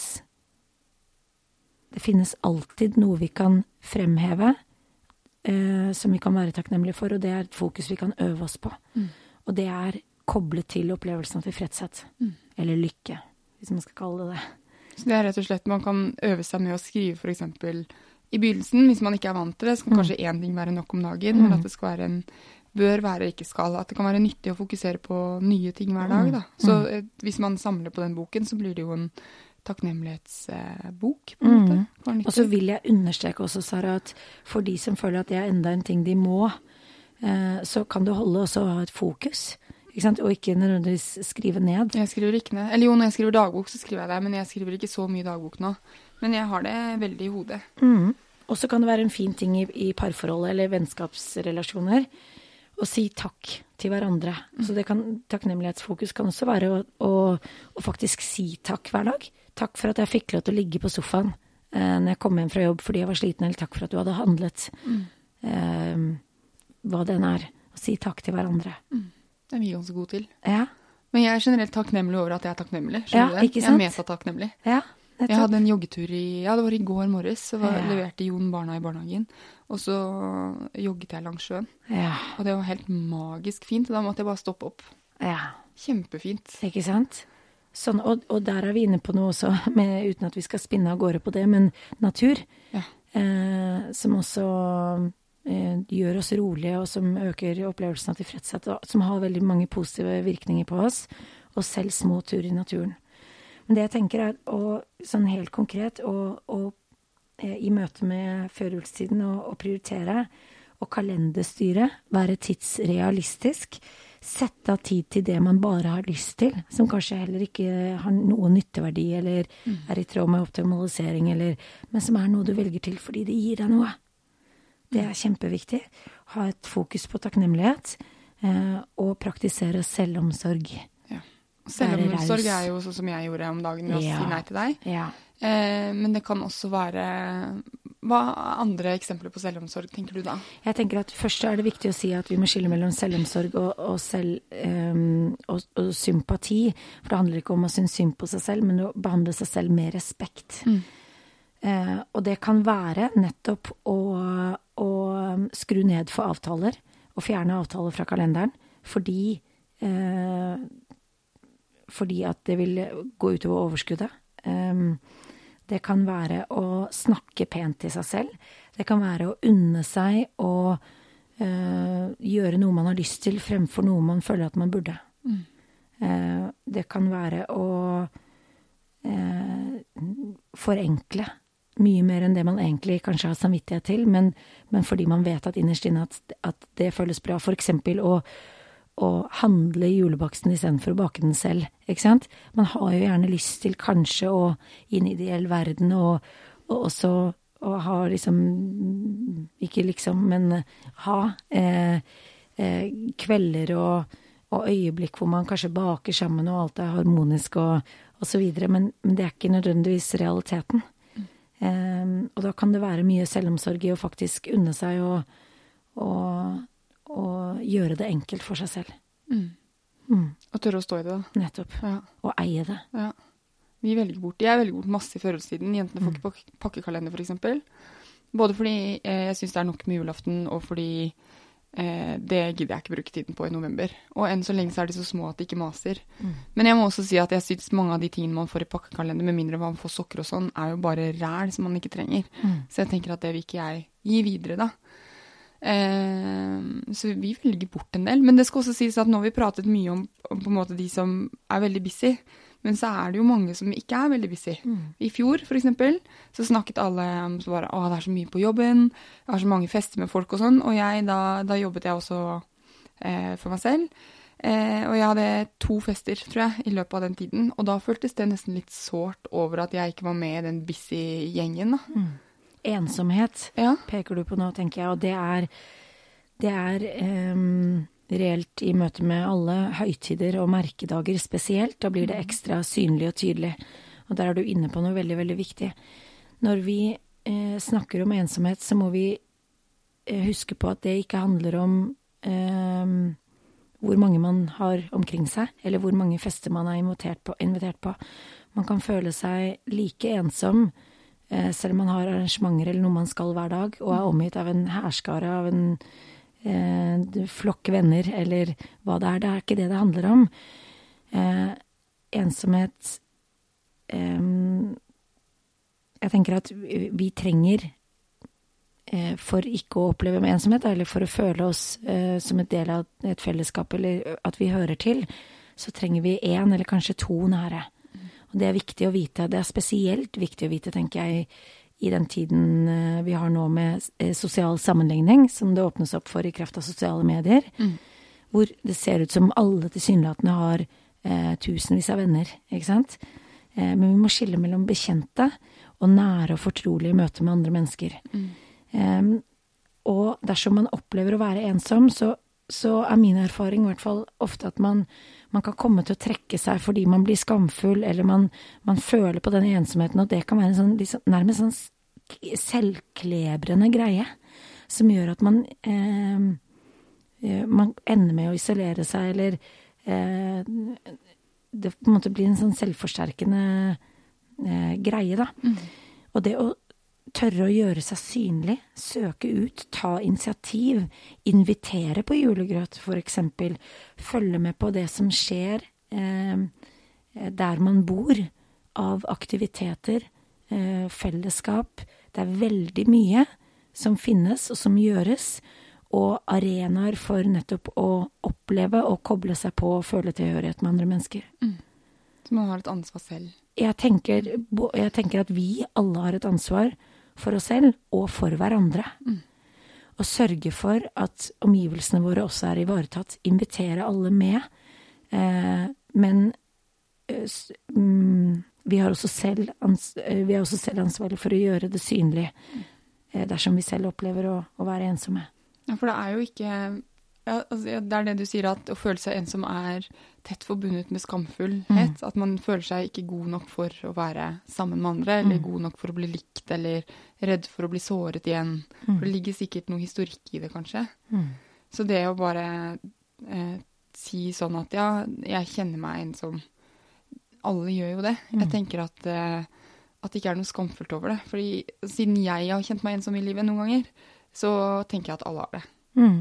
finnes alltid noe vi kan fremheve, som vi kan være takknemlige for, og det et fokus vi kan øve oss på. Og det koblet til opplevelsen av tilfredshet, eller lykke, hvis man skal kalle det det. Så det rett og slett, man kan øve seg med å skrive for eksempel i begynnelsen, hvis man ikke vant til det, så kan kanskje en ting være nok om dagen, men at det skal være bør være ikke skal, at det kan være nyttig å fokusere på nye ting hver dag, da. Så hvis man samler på den boken, så blir det jo en takknemlighetsbok, på en måte. Og så vil jeg understreke også, Sara, at for de som føler at det enda en ting de må, så kan det holde også å ha et fokus, ikke sant? Og ikke nødvendigvis skrive ned. Jeg skriver ikke ned. Eller jo, når jeg skriver dagbok, så skriver jeg det, men jeg skriver ikke så mye dagbok nå. Men jeg har det veldig i hodet. Og så kan det være en fin ting i parforhold eller vennskapsrelasjoner, å si takk til hverandre. Så takknemlighetsfokus kan også være å faktisk si takk hver dag. Takk for at jeg fikk lov til å ligge på sofaen når jeg kom hjem fra jobb fordi jeg var sliten, eller takk for at du hadde handlet. Hva den å si takk til hverandre. Det vi ganske gode til. Ja. Men jeg generelt takknemlig over at jeg takknemlig. Skjønner du det? Jeg metattakknemlig. Ja. Jeg hadde en joggetur det var i går morges, så leverte Jon barna i barnehagen, og så jogget jeg langs sjøen. Ja. Og det var helt magisk fint, og da måtte jeg bare stoppe opp. Ja. Kjempefint. Ikke sant? Sånn, og der vi inne på noe også, uten at vi skal spinne av gårde på det, men natur, som også gjør oss rolige, og som øker opplevelsen av tilfredshet, og som har veldig mange positive virkninger på oss, og selv små turer i naturen. Men det jeg tenker sånn helt konkret, i møte med førjulstiden å prioritere, og kalenderstyre, være tidsrealistisk, sette av tid til det man bare har lyst til, som kanskje heller ikke har noen nytteverdi, eller i tråd med optimalisering, men som noe du velger til fordi det gir deg noe. Det kjempeviktig. Ha et fokus på takknemlighet, og praktisere selvomsorg. Selvomsorg jo sånn som jeg gjorde om dagen med å si nei til deg. Ja. Men det kan også være... Hva andre eksempler på selvomsorg tenker du da? Jeg tenker at først det viktig å si at vi må skille mellom selvomsorg og sympati. For det handler ikke om å synes synd på seg selv, men å behandle seg selv med respekt. Og det kan være nettopp å skru ned for avtaler, og fjerne avtaler fra kalenderen, fordi at det vil gå utover overskuddet. Det kan være å snakke pent til seg selv. Det kan være å unne seg og gjøre noe man har lyst til fremfor noe man føler at man burde. Det kan være å forenkle mye mer enn det man egentlig kanskje har samvittighet til, men fordi man vet at innerst inne at det føles bra. For eksempel å handle julebaksten i stedet for å bake den selv, ikke sant? Man har jo gjerne lyst til kanskje å inn i ideell verden og også ha liksom, ikke liksom, men ha kvelder og øyeblikk hvor man kanskje baker sammen og alt er harmonisk og så videre, men det er ikke nødvendigvis realiteten. Og da kan det være mye selvomsorg i å faktisk unne seg og gjøre det enkelt for seg selv. Og tørre å stå i det da. Nettopp. Ja. Og eie det. Ja. Jeg velger bort masse i førjulstiden. Jentene får ikke pakkekalender, for eksempel. Både fordi jeg synes det er nok med julaften, og fordi det gidder jeg ikke bruke tiden på i november. Og enn så lenge så er de så små at de ikke maser. Men jeg må også si at jeg synes mange av de tingene man får i pakkekalender, med mindre man får sokker og sånn, er jo bare ræl som man ikke trenger. Så jeg tenker at det vil ikke jeg gi videre da. Så vi velger bort en del. Men det skal også sies at nå har vi pratet mye om på en måte de som er veldig busy, men så er det jo mange som ikke er veldig busy. I fjor, for eksempel, så snakket alle om så bare, det er så mye på jobben, jeg har så mange fester med folk og sånn, og da jobbet jeg også for meg selv. Og jeg hadde 2 fester, tror jeg, i løpet av den tiden, og da føltes det nesten litt sårt over at jeg ikke var med i den busy gjengen da. Ensomhet peker du på nå, tenker jeg, og det er reelt i møte med alle høytider og merkedager spesielt. Da blir det ekstra synlig og tydelig. Og der er du inne på noe veldig, veldig viktig. Når vi snakker om ensomhet, så må vi huske på at det ikke handler om hvor mange man har omkring seg, eller hvor mange fester man er invitert på. Man kan føle seg like ensom, selv om man har arrangementer eller noe man skal hver dag, og er omgitt av en hærskare, av en flokk venner, eller hva det er ikke det handler om. Ensomhet, jeg tenker at vi trenger, for ikke å oppleve med ensomhet, eller for å føle oss som et del av et fellesskap, eller at vi hører til, så trenger vi 1 eller kanskje 2 nære. Og det er viktig å vite, det er spesielt viktig å vite, tenker jeg, i den tiden vi har nå med sosial sammenligning, som det åpnes opp for i kraft av sosiale medier, hvor det ser ut som alle tilsynelatende har tusenvis av venner, ikke sant? Men vi må skille mellom bekjente og nære og fortrolige møter med andre mennesker. Og dersom man opplever å være ensom, så er min erfaring i hvert fall ofte at man kan komme til å trekke seg fordi man blir skamfull, eller man føler på den ensomheten, og det kan være en sånn, nærmest sånn selvklebrende greie, som gjør at man ender med å isolere seg, eller det på en måte blir en sånn selvforsterkende greie da. Og det å tørre å gjøre seg synlig, søke ut, ta initiativ, invitere på julegrøt for eksempel, følge med på det som skjer der man bor, av aktiviteter, fellesskap. Det er veldig mye som finnes og som gjøres, og arenaer for nettopp å oppleve og koble seg på og føle tilhørighet med andre mennesker. Så man har et ansvar selv. Jeg tenker at vi alle har et ansvar for oss selv og for hverandre. Og sørge for at omgivelsene våre også er ivaretatt. Invitere alle med. Men vi har også selv ansvar for å gjøre det synlig dersom vi selv opplever å være ensomme. Ja, for det er jo ikke... Ja, altså, det er det du sier, at å føle seg ensom er tett forbundet med skamfullhet. At man føler seg ikke god nok for å være sammen med andre, eller god nok for å bli likt, eller redd for å bli såret igjen. For det ligger sikkert noe historikk i det, kanskje. Så det å bare si sånn at ja, jeg kjenner meg ensom. Alle gjør jo det. Jeg tenker at det ikke er noe skamfullt over det. Fordi siden jeg har kjent meg ensom i livet noen ganger, så tenker jeg at alle har det.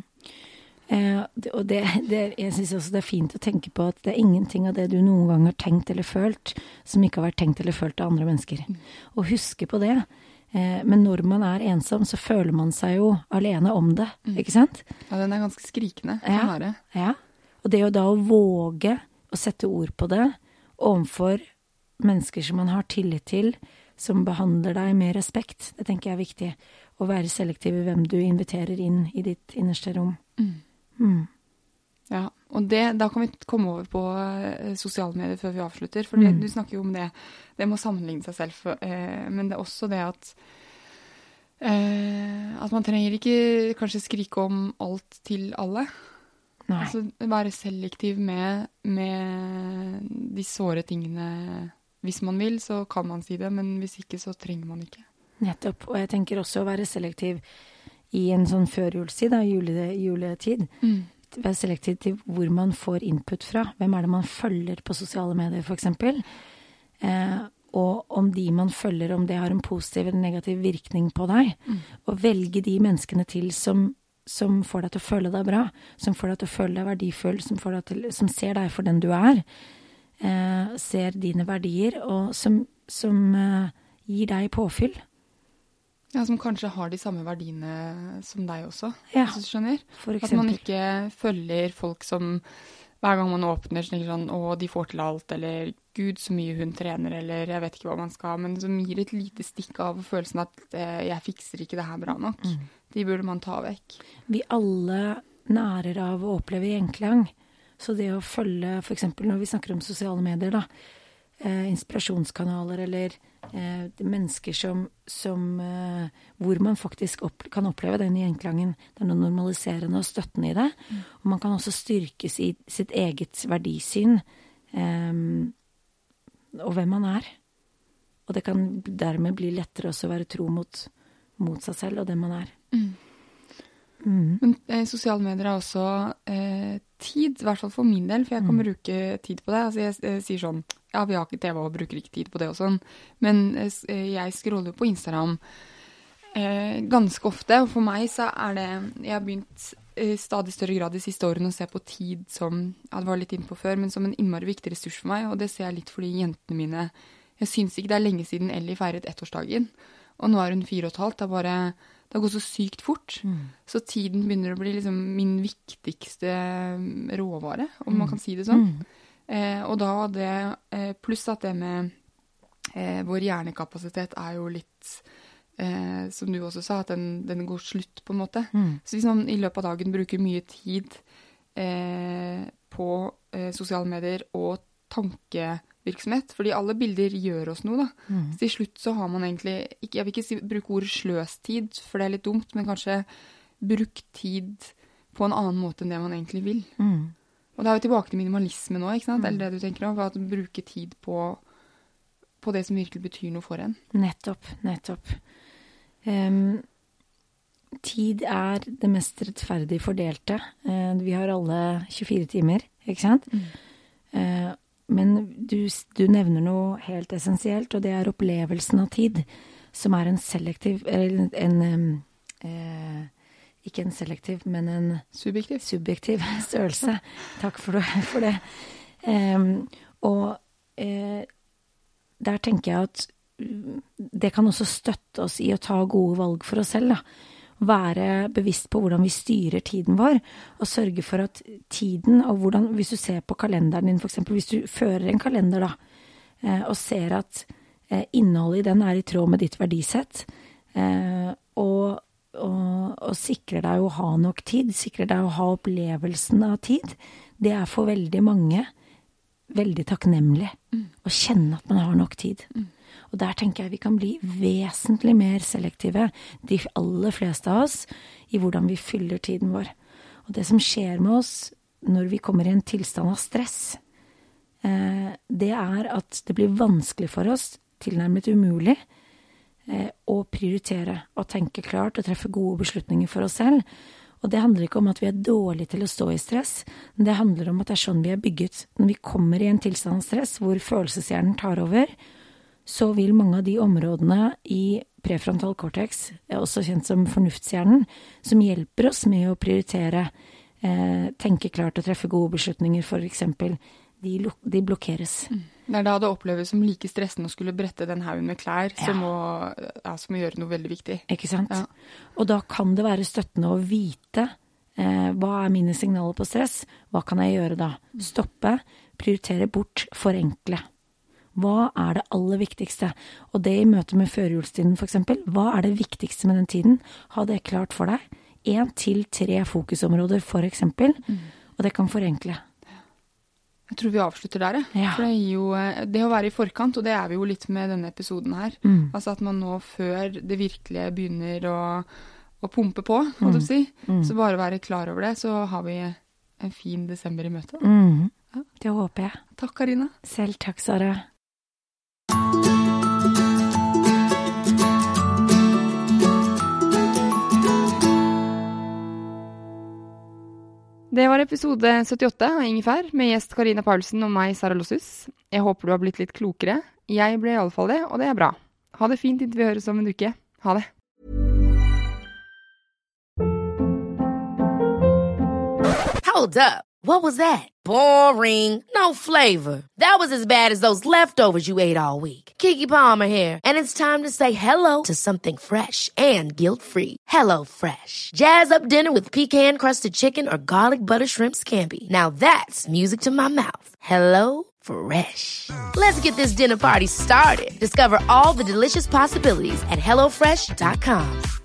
Og jeg synes også det er fint å tenke på at det er ingenting av det du noen gang har tenkt eller følt som ikke har vært tenkt eller følt av andre mennesker. Og huske på det. Men når man er ensom, så føler man seg jo alene om det, ikke sant? Ja, den er ganske skrikende. Ja. Og det å da våge å sette ord på det overfor mennesker som man har tillit til, som behandler deg med respekt, det tenker jeg er viktig. Å være selektiv i hvem du inviterer inn i ditt innerste rom. Ja, og da kan vi komme over på sosiale medier før vi avslutter, for du snakker jo om det må sammenligne seg selv, men det er også det at man trenger ikke kanskje skrike om alt til alle, Nei. Altså, være selektiv med de såre tingene. Hvis man vil, så kan man si det, men hvis ikke, så trenger man ikke. Nettopp. Og jeg tenker også å være selektiv i en sånn førjulstid, juletid. Være selektiv til hvor man får input fra. Hvem er det man følger på sosiale medier, for eksempel? Og om de man følger, om det har en positiv eller negativ virkning på deg. Og velge de menneskene til som får deg til å føle deg bra, som får deg til å føle deg verdifull, som ser deg for den du er, ser dine verdier, og som gir deg påfyll. Ja, som kanskje har de samme verdiene som deg også, Ja, hvis du skjønner. for At man eksempel. ikke følger folk som hver gang man åpner, så tenker sånn, å, de får til alt, eller Gud, så mye hun trener, eller jeg vet ikke hva man skal, men som gir et lite stikk av følelsen at jeg fikser ikke det her bra nok. De burde man ta vekk. Vi alle nærer av å oppleve gjenklang. Så det å følge, for eksempel når vi snakker om sosiale medier, da, inspirasjonskanaler eller mennesker hvor man faktisk kan oppleve den gjenklangen. Det er noe normaliserende og støttende i det. Og man kan også styrkes i sitt eget verdisyn og hvem man er. Og det kan dermed bli lettere også å være tro mot seg selv og den man er. Men sosiale medier er også tid, i hvert fall for min del, for jeg kan bruke tid på det. Altså jeg sier sånn, ja, vi har ikke TV og bruker ikke tid på det og sånn, men jeg scroller på Instagram ganske ofte, og for meg så er det, jeg har begynt stadig større grad de siste årene å se på tid som, ja, det var litt inne på før, men som en innmari viktig ressurs for meg, og det ser jeg litt fordi jentene mine, jeg synes ikke det er lenge siden Ellie feiret ettårsdagen, og nå er hun 4,5, det har gått så sykt fort. Så tiden begynner å bli liksom min viktigste råvare, om man kan si det sånn. Og da pluss at det med vår hjernekapasitet er jo litt, som du også sa, at den går slutt på en måte. Så hvis man i løpet av dagen bruker mye tid på sosiale medier og tankevirksomhet, fordi alle bilder gjør oss noe da. Så til slutt så har man egentlig, jeg vil ikke bruke ordet sløstid, for det er litt dumt, men kanskje brukt tid på en annen måte enn det man egentlig vil. Og det er jo tilbake til minimalisme nå, ikke sant? Eller det du tenker om, for at bruke tid på det som virkelig betyr noe for en. Nettopp. Tid er det mest rettferdig fordelte. Vi har alle 24 timer, ikke sant? Men du nevner noe helt essensielt, og det er opplevelsen av tid, som er en selektiv, ikke en selektiv, men en subjektiv størrelse. Takk for det. Der tenker jeg at det kan også støtte oss i å ta gode valg for oss selv, da. Være bevisst på hvordan vi styrer tiden vår, og sørge for at tiden, og hvordan, hvis du ser på kalenderen din, for eksempel, hvis du fører en kalender da, og ser at innholdet i den er i tråd med ditt verdisett, og sikrer deg å ha nok tid, sikrer deg å ha opplevelsen av tid, det er for veldig mange veldig takknemlig å kjenne at man har nok tid. Og der tenker jeg vi kan bli vesentlig mer selektive, de aller fleste av oss, i hvordan vi fyller tiden vår. Og det som skjer med oss når vi kommer i en tilstand av stress, det er at det blir vanskelig for oss, tilnærmet umulig, å prioritere og tenke klart og treffe gode beslutninger for oss selv. Og det handler ikke om at vi er dårlige til å stå i stress, men det handler om at det er sånn vi er bygget. Når vi kommer i en tilstand av stress hvor følelseshjernen tar over, så vil mange av de områdene i prefrontal cortex, også kjent som fornuftshjernen, som hjelper oss med å prioritere, tenke klart og treffe gode beslutninger, for eksempel, de blokkeres. Det er da det oppleves som like stressende å skulle brette den haugen med klær, som å gjøre noe veldig viktig. Ikke sant? Ja. Og da kan det være støttende å vite hva er mine signaler på stress, hva kan jeg gjøre da? Stoppe, prioritere bort, forenkle. Hva er det aller viktigste? Og det i møte med førjulstiden for eksempel, hva er det viktigste med den tiden? Ha det klart for deg. 1 til 3 fokusområder for eksempel, og det kan forenkle. Jeg tror vi avslutter der, Ja. For det er jo det å være i forkant, og det er vi jo litt med denne episoden her. Altså at man nå før det virkelig begynner å pumpe på, så bare være klar over det, så har vi en fin desember i møte. Ja. Det håper jeg. Takk, Karina. Selv takk, Sara. Det var episode 78 av Ingefær, med gjest Karina Paulsen og meg, Sara Losshus. Jeg håper du har blitt litt klokere. Jeg ble i alle fall det, og det er bra. Ha det fint inntil vi høres om en uke. Ha det. Hold up. What was that? Boring. No flavor. That was as bad as those leftovers you ate all week. Keke Palmer here, and it's time to say hello to something fresh and guilt-free. Hello Fresh. Jazz up dinner with pecan-crusted chicken or garlic butter shrimp scampi. Now that's music to my mouth. Hello Fresh. Let's get this dinner party started. Discover all the delicious possibilities at HelloFresh.com.